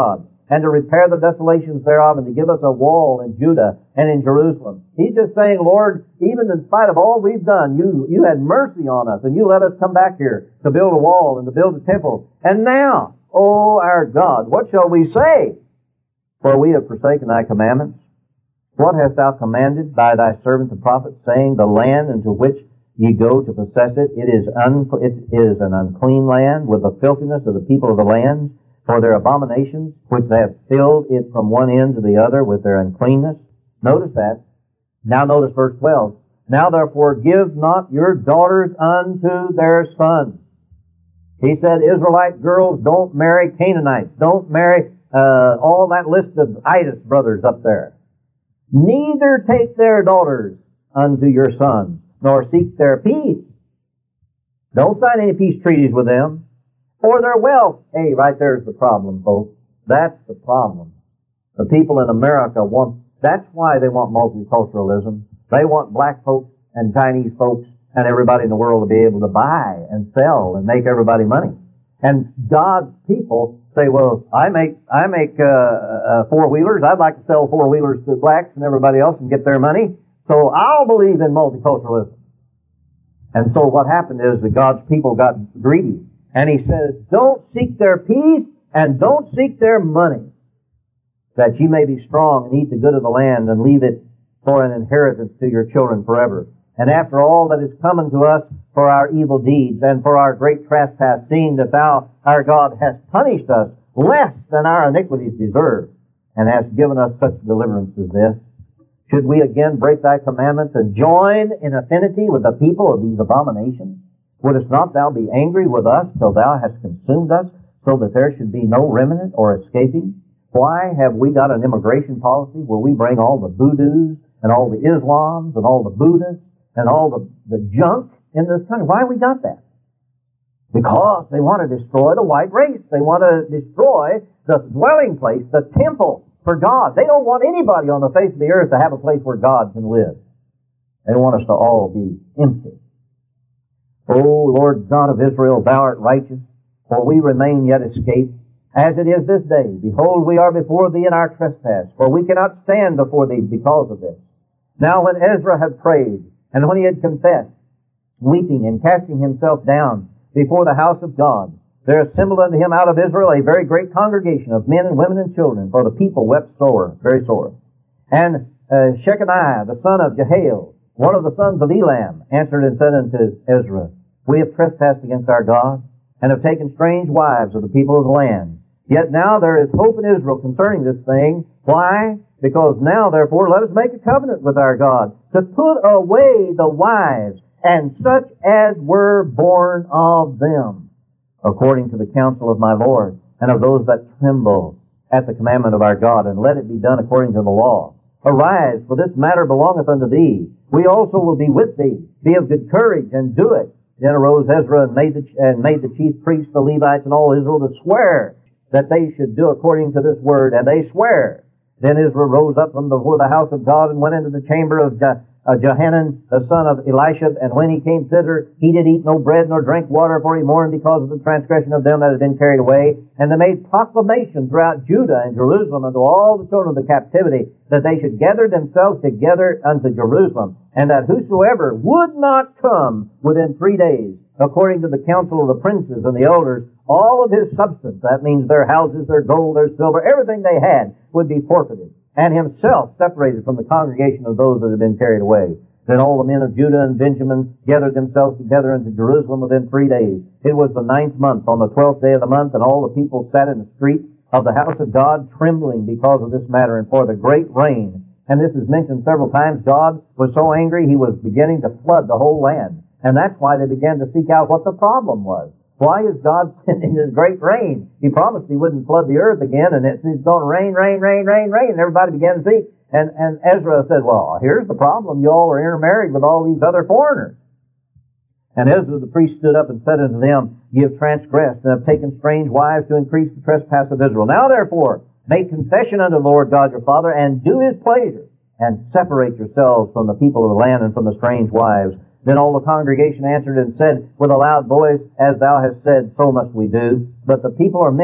and to repair the desolations thereof, and to give us a wall in Judah and in Jerusalem. He's just saying, Lord, even in spite of all we've done, you, you had mercy on us, and you let us come back here to build a wall and to build a temple. And now, O our God, what shall we say? For we have forsaken thy commandments. What hast thou commanded by thy servant the prophet, saying, the land into which ye go to possess it, it is, un- it is an unclean land, with the filthiness of the people of the land, for their abominations, which they have filled it from one end to the other with their uncleanness. Notice that. Now notice verse twelve. Now therefore give not your daughters unto their sons. He said, Israelite girls, don't marry Canaanites. Don't marry uh, all that list of itis brothers up there. Neither take their daughters unto your sons, nor seek their peace. Don't sign any peace treaties with them, or their wealth. Hey, right there's the problem, folks. That's the problem. The people in America want, that's why they want multiculturalism. They want black folks and Chinese folks and everybody in the world to be able to buy and sell and make everybody money. And God's people say, well, I make, I make, uh, uh, four-wheelers. I'd like to sell four-wheelers to blacks and everybody else and get their money. So I'll believe in multiculturalism. And so what happened is that God's people got greedy. And He says, don't seek their peace and don't seek their money, that ye may be strong and eat the good of the land and leave it for an inheritance to your children forever. And after all that is come unto us for our evil deeds and for our great trespass, seeing that thou, our God, hast punished us less than our iniquities deserve, and hast given us such deliverance as this, should we again break thy commandments and join in affinity with the people of these abominations? Wouldst not thou be angry with us till thou hast consumed us, so that there should be no remnant or escaping? Why have we got an immigration policy where we bring all the voodoos and all the Islams and all the Buddhists and all the, the junk in this country? Why have we got that? Because they want to destroy the white race. They want to destroy the dwelling place, the temple for God. They don't want anybody on the face of the earth to have a place where God can live. They want us to all be empty. O Lord God of Israel, thou art righteous, for we remain yet escaped. As it is this day, behold, we are before thee in our trespass, for we cannot stand before thee because of this. Now when Ezra had prayed, and when he had confessed, weeping and casting himself down before the house of God, there assembled unto him out of Israel a very great congregation of men and women and children, for the people wept sore, very sore. And uh, Shechaniah, the son of Jehiel, one of the sons of Elam, answered and said unto Ezra, we have trespassed against our God, and have taken strange wives of the people of the land. Yet now there is hope in Israel concerning this thing. Why? Because now, therefore, let us make a covenant with our God, to put away the wives, and such as were born of them, according to the counsel of my Lord, and of those that tremble at the commandment of our God, and let it be done according to the law. Arise, for this matter belongeth unto thee. We also will be with thee. Be of good courage, and do it. Then arose Ezra and made the, and made the chief priests, the Levites, and all Israel to swear that they should do according to this word, and they swear. Then Israel rose up from before the house of God and went into the chamber of Je- uh, Johanan, the son of Elisha. And when he came thither, he did eat no bread nor drink water, for he mourned because of the transgression of them that had been carried away. And they made proclamation throughout Judah and Jerusalem unto all the children of the captivity, that they should gather themselves together unto Jerusalem, and that whosoever would not come within three days, according to the counsel of the princes and the elders, all of his substance, that means their houses, their gold, their silver, everything they had, would be forfeited, and himself separated from the congregation of those that had been carried away. Then all the men of Judah and Benjamin gathered themselves together into Jerusalem within three days. It was the ninth month, on the twelfth day of the month, and all the people sat in the street of the house of God, trembling because of this matter, and for the great rain. And this is mentioned several times. God was so angry, he was beginning to flood the whole land. And that's why they began to seek out what the problem was. Why is God sending this great rain? He promised he wouldn't flood the earth again, and it's, it's going to rain, rain, rain, rain, rain, and everybody began to seek. And, and Ezra said, well, here's the problem. You all are intermarried with all these other foreigners. And Ezra the priest stood up and said unto them, Ye have transgressed, and have taken strange wives to increase the trespass of Israel. Now therefore, make confession unto the Lord God your Father, and do his pleasure, and separate yourselves from the people of the land and from the strange wives. Then all the congregation answered and said with a loud voice, As thou hast said, so must we do. But the people are many,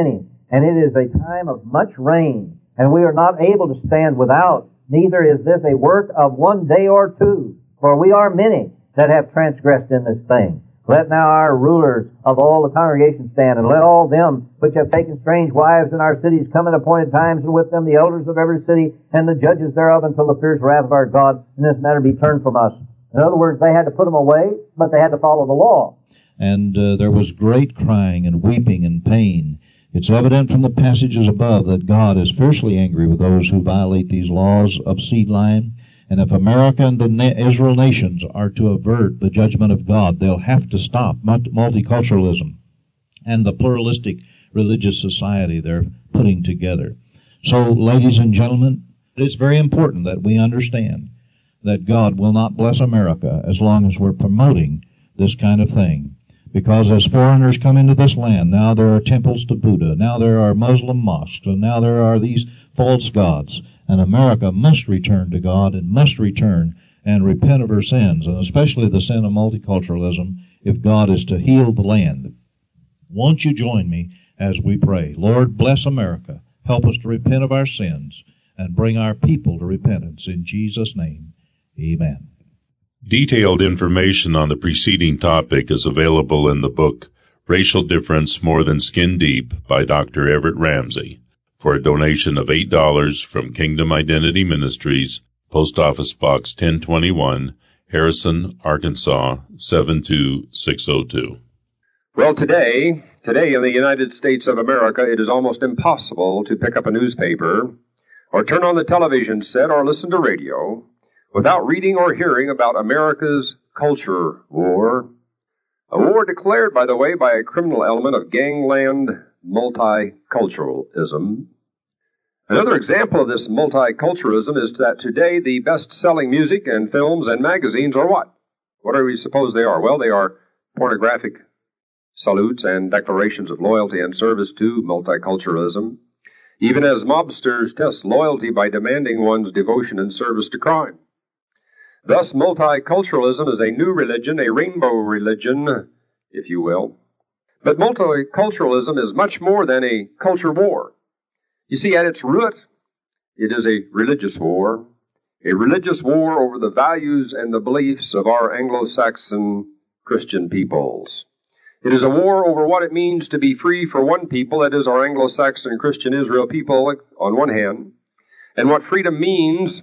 and it is a time of much rain, and we are not able to stand without. Neither is this a work of one day or two, for we are many that have transgressed in this thing. Let now our rulers of all the congregation stand, and let all them which have taken strange wives in our cities come at appointed times, and with them the elders of every city and the judges thereof, until the fierce wrath of our God in this matter be turned from us. In other words, they had to put them away, but they had to follow the law. And uh, there was great crying and weeping and pain. It's evident from the passages above that God is fiercely angry with those who violate these laws of seed line. And if America and the na- Israel nations are to avert the judgment of God, they'll have to stop multiculturalism and the pluralistic religious society they're putting together. So, ladies and gentlemen, it's very important that we understand that God will not bless America as long as we're promoting this kind of thing. Because as foreigners come into this land, now there are temples to Buddha, now there are Muslim mosques, and now there are these false gods. And America must return to God and must return and repent of her sins, and especially the sin of multiculturalism, if God is to heal the land. Won't you join me as we pray? Lord, bless America. Help us to repent of our sins and bring our people to repentance. In Jesus' name, amen. Detailed information on the preceding topic is available in the book Racial Difference More Than Skin Deep by Doctor Everett Ramsey. For a donation of eight dollars from Kingdom Identity Ministries, Post Office Box ten twenty-one, Harrison, Arkansas, seven two six oh two. Well, today, today in the United States of America, it is almost impossible to pick up a newspaper or turn on the television set or listen to radio without reading or hearing about America's culture war. A war declared, by the way, by a criminal element of gangland multiculturalism. Another example of this multiculturalism is that today the best-selling music and films and magazines are what? What do we suppose they are? Well, they are pornographic salutes and declarations of loyalty and service to multiculturalism, even as mobsters test loyalty by demanding one's devotion and service to crime. Thus, multiculturalism is a new religion, a rainbow religion, if you will. But multiculturalism is much more than a culture war. You see, at its root, it is a religious war, a religious war over the values and the beliefs of our Anglo-Saxon Christian peoples. It is a war over what it means to be free for one people, that is our Anglo-Saxon Christian Israel people on one hand, and what freedom means,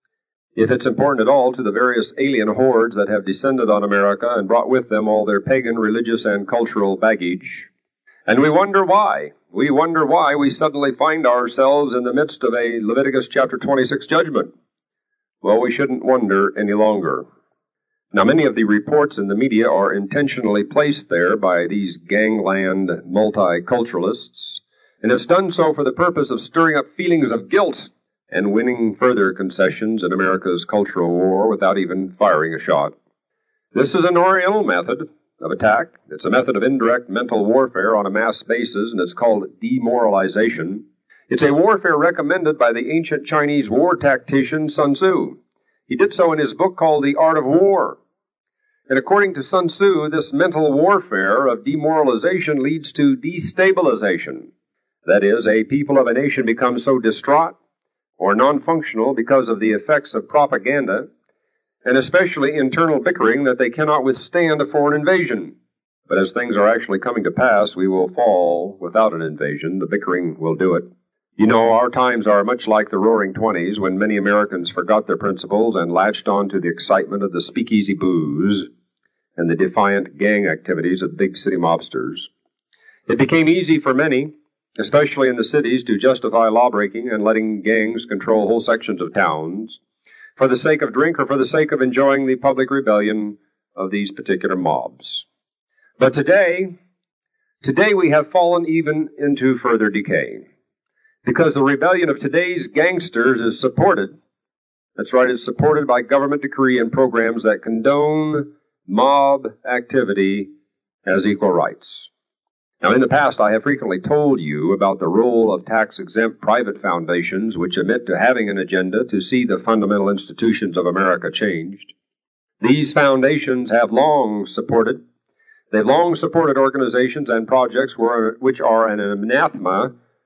if it's important at all, to the various alien hordes that have descended on America and brought with them all their pagan, religious, and cultural baggage. And we wonder why. We wonder why we suddenly find ourselves in the midst of a Leviticus chapter twenty-six judgment. Well, we shouldn't wonder any longer. Now, many of the reports in the media are intentionally placed there by these gangland multiculturalists, and it's done so for the purpose of stirring up feelings of guilt and winning further concessions in America's cultural war without even firing a shot. This is an Oriental method of attack. It's a method of indirect mental warfare on a mass basis, and it's called demoralization. It's a warfare recommended by the ancient Chinese war tactician Sun Tzu. He did so in his book called The Art of War. And according to Sun Tzu, this mental warfare of demoralization leads to destabilization. That is, a people of a nation become so distraught or non-functional because of the effects of propaganda, and especially internal bickering, that they cannot withstand a foreign invasion. But as things are actually coming to pass, we will fall without an invasion. The bickering will do it. You know, our times are much like the Roaring Twenties, when many Americans forgot their principles and latched on to the excitement of the speakeasy booze and the defiant gang activities of big city mobsters. It became easy for many, especially in the cities, to justify lawbreaking and letting gangs control whole sections of towns for the sake of drink or for the sake of enjoying the public rebellion of these particular mobs. But today, today we have fallen even into further decay, because the rebellion of today's gangsters is supported, that's right, it's supported by government decree and programs that condone mob activity as equal rights. Now, in the past, I have frequently told you about the role of tax-exempt private foundations which admit to having an agenda to see the fundamental institutions of America changed. These foundations have long supported, they've long supported organizations and projects which are an anathema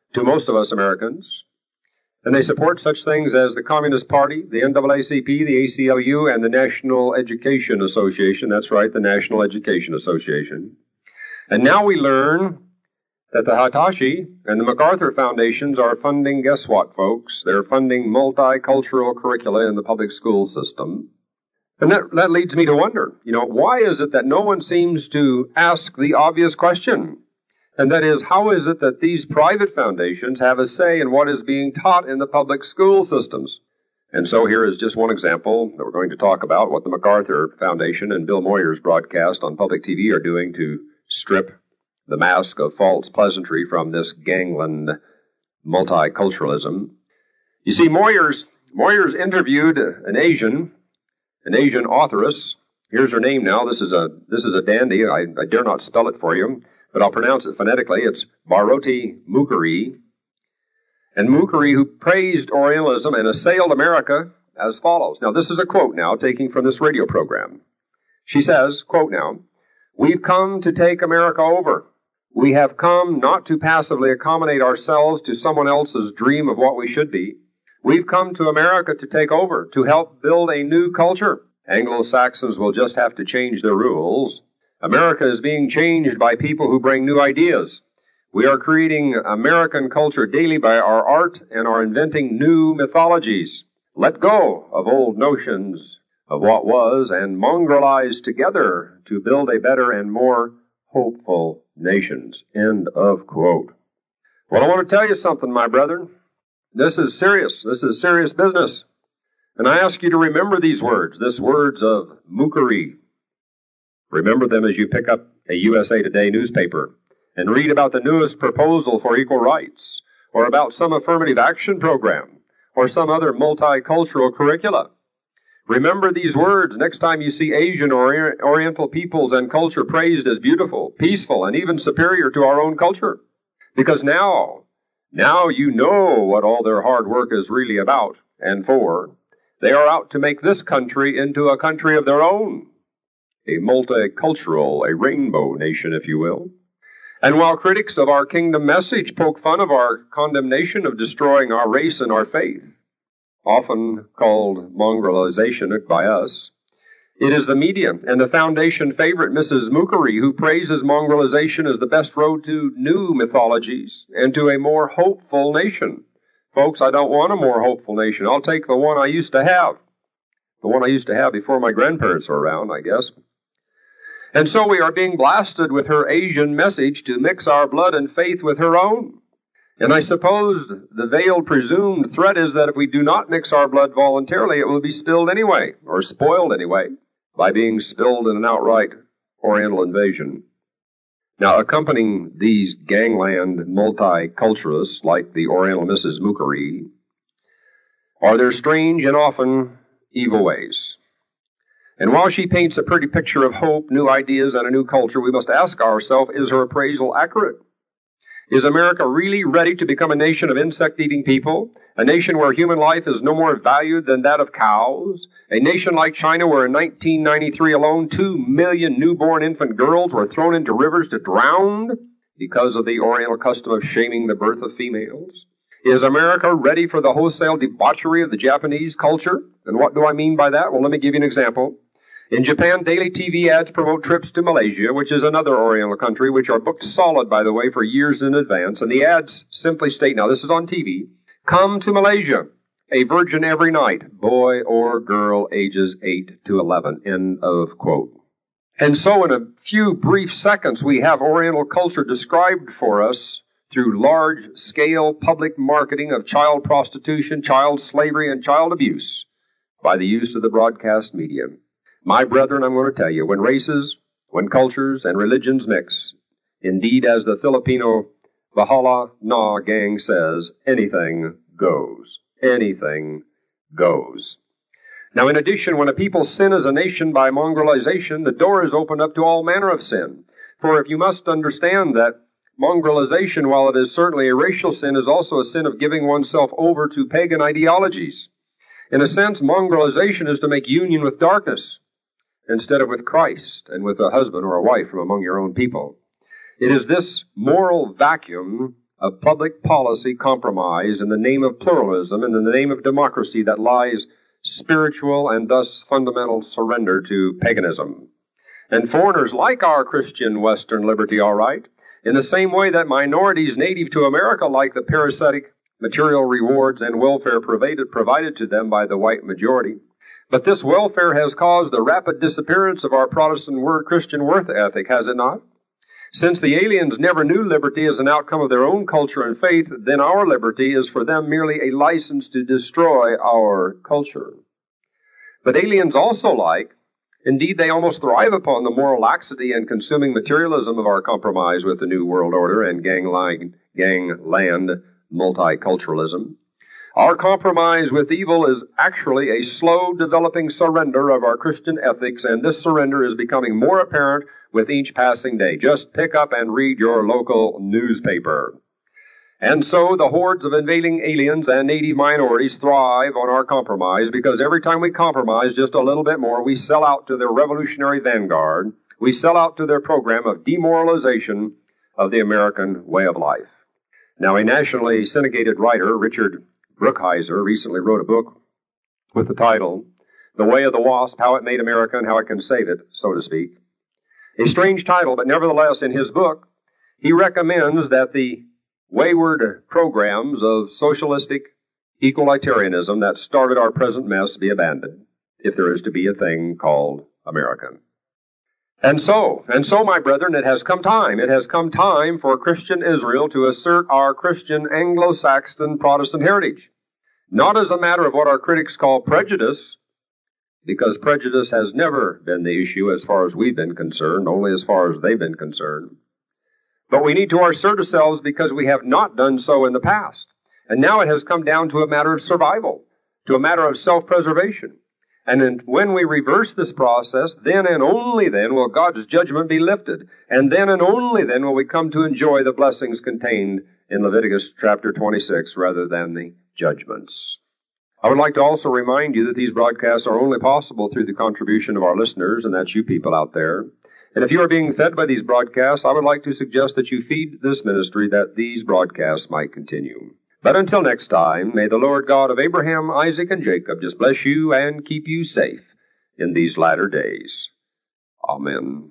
to most of us Americans. And they support such things as the Communist Party, the N double A C P, the A C L U, and the National Education Association. That's right, the National Education Association. And now we learn that the Hitachi and the MacArthur Foundations are funding, guess what, folks? They're funding multicultural curricula in the public school system. And that, that leads me to wonder, you know, why is it that no one seems to ask the obvious question? And that is, how is it that these private foundations have a say in what is being taught in the public school systems? And so here is just one example that we're going to talk about, what the MacArthur Foundation and Bill Moyer's broadcast on public T V are doing to strip the mask of false pleasantry from this gangland multiculturalism. You see, Moyer's, Moyer's interviewed an Asian, an Asian authoress. Here's her name now. This is a, this is a dandy. I, I dare not spell it for you, but I'll pronounce it phonetically. It's Bharoti Mukherjee. And Mukherjee, who praised Orientalism and assailed America as follows. Now, this is a quote now, taking from this radio program. She says, quote now, "We've come to take America over. We have come not to passively accommodate ourselves to someone else's dream of what we should be. We've come to America to take over, to help build a new culture. Anglo-Saxons will just have to change their rules. America is being changed by people who bring new ideas. We are creating American culture daily by our art and are inventing new mythologies. Let go of old notions of what was and mongrelize together to build a better and more hopeful nations." End of quote. Well, I want to tell you something, my brethren. This is serious. This is serious business. And I ask you to remember these words, these words of Mukherjee. Remember them as you pick up a U S A Today newspaper and read about the newest proposal for equal rights, or about some affirmative action program, or some other multicultural curricula. Remember these words next time you see Asian or Oriental peoples and culture praised as beautiful, peaceful, and even superior to our own culture. Because now, now you know what all their hard work is really about and for. They are out to make this country into a country of their own, a multicultural, a rainbow nation, if you will. And while critics of our kingdom message poke fun of our condemnation of destroying our race and our faith, often called mongrelization by us, it is the media and the foundation favorite, Missus Mukherjee, who praises mongrelization as the best road to new mythologies and to a more hopeful nation. Folks, I don't want a more hopeful nation. I'll take the one I used to have. The one I used to have before my grandparents were around, I guess. And so we are being blasted with her Asian message to mix our blood and faith with her own. And I suppose the veiled presumed threat is that if we do not mix our blood voluntarily, it will be spilled anyway, or spoiled anyway, by being spilled in an outright Oriental invasion. Now, accompanying these gangland multiculturalists, like the Oriental Missus Mukherjee, are their strange and often evil ways. And while she paints a pretty picture of hope, new ideas, and a new culture, we must ask ourselves, is her appraisal accurate? Is America really ready to become a nation of insect-eating people? A nation where human life is no more valued than that of cows? A nation like China where in nineteen ninety-three alone, two million newborn infant girls were thrown into rivers to drown because of the Oriental custom of shaming the birth of females? Is America ready for the wholesale debauchery of the Japanese culture? And what do I mean by that? Well, let me give you an example. In Japan, daily T V ads promote trips to Malaysia, which is another Oriental country, which are booked solid, by the way, for years in advance. And the ads simply state, now this is on T V, "Come to Malaysia, a virgin every night, boy or girl, ages eight to eleven, end of quote. And so in a few brief seconds, we have Oriental culture described for us through large-scale public marketing of child prostitution, child slavery, and child abuse by the use of the broadcast medium. My brethren, I'm going to tell you, when races, when cultures and religions mix, indeed, as the Filipino Bahala Na gang says, anything goes. Anything goes. Now, in addition, when a people sin as a nation by mongrelization, the door is opened up to all manner of sin. For if you must understand that mongrelization, while it is certainly a racial sin, is also a sin of giving oneself over to pagan ideologies. In a sense, mongrelization is to make union with darkness instead of with Christ and with a husband or a wife from among your own people. It is this moral vacuum of public policy compromise in the name of pluralism and in the name of democracy that lies spiritual and thus fundamental surrender to paganism. And foreigners like our Christian Western liberty, all right, in the same way that minorities native to America like the parasitic material rewards and welfare provided, provided to them by the white majority. But this welfare has caused the rapid disappearance of our Protestant Christian worth ethic, has it not? Since the aliens never knew liberty as an outcome of their own culture and faith, then our liberty is for them merely a license to destroy our culture. But aliens also like, indeed they almost thrive upon the moral laxity and consuming materialism of our compromise with the New World Order and gangland, gangland multiculturalism. Our compromise with evil is actually a slow developing surrender of our Christian ethics, and this surrender is becoming more apparent with each passing day. Just pick up and read your local newspaper. And so the hordes of invading aliens and native minorities thrive on our compromise, because every time we compromise just a little bit more, we sell out to their revolutionary vanguard. We sell out to their program of demoralization of the American way of life. Now, a nationally syndicated writer, Richard Brookhiser, recently wrote a book with the title, The Way of the Wasp, How It Made America and How It Can Save It, so to speak. A strange title, but nevertheless, in his book, he recommends that the wayward programs of socialistic equalitarianism that started our present mess be abandoned, if there is to be a thing called America. And so, and so, my brethren, it has come time. It has come time for Christian Israel to assert our Christian Anglo-Saxon Protestant heritage. Not as a matter of what our critics call prejudice, because prejudice has never been the issue as far as we've been concerned, only as far as they've been concerned. But we need to assert ourselves because we have not done so in the past. And now it has come down to a matter of survival, to a matter of self-preservation. And when we reverse this process, then and only then will God's judgment be lifted. And then and only then will we come to enjoy the blessings contained in Leviticus chapter twenty-six rather than the judgments. I would like to also remind you that these broadcasts are only possible through the contribution of our listeners, and that's you people out there. And if you are being fed by these broadcasts, I would like to suggest that you feed this ministry that these broadcasts might continue. But until next time, may the Lord God of Abraham, Isaac, and Jacob just bless you and keep you safe in these latter days. Amen.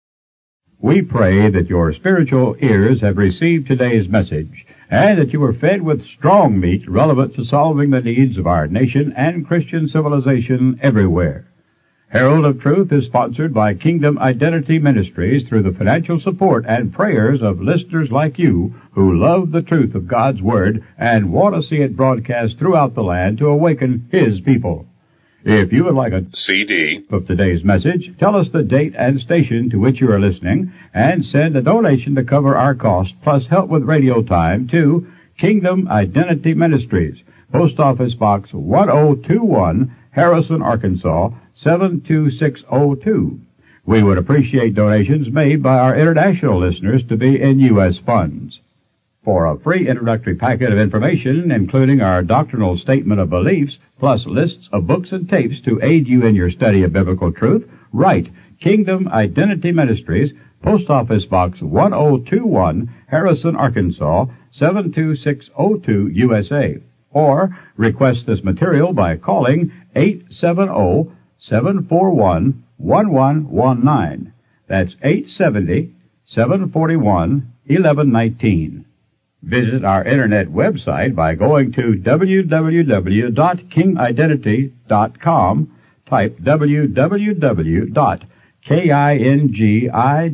We pray that your spiritual ears have received today's message and that you were fed with strong meat relevant to solving the needs of our nation and Christian civilization everywhere. Herald of Truth is sponsored by Kingdom Identity Ministries through the financial support and prayers of listeners like you who love the truth of God's Word and want to see it broadcast throughout the land to awaken His people. If you would like a C D of today's message, tell us the date and station to which you are listening and send a donation to cover our cost plus help with radio time to Kingdom Identity Ministries, Post Office Box one oh two one, Harrison, Arkansas, seven two six oh two. We would appreciate donations made by our international listeners to be in U S funds. For a free introductory packet of information, including our doctrinal statement of beliefs, plus lists of books and tapes to aid you in your study of biblical truth, write Kingdom Identity Ministries, Post Office Box one oh two one, Harrison, Arkansas, seven two six oh two, U S A. Or request this material by calling eight seven zero, seven four one, one one one nine. That's eight seven zero, seven four one, one one one nine. Visit our internet website by going to w w w dot king identity dot com. Type w w w dot king identity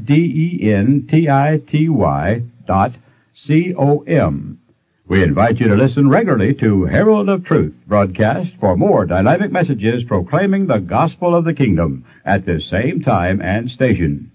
dot com. We invite you to listen regularly to Herald of Truth broadcast for more dynamic messages proclaiming the gospel of the kingdom at this same time and station.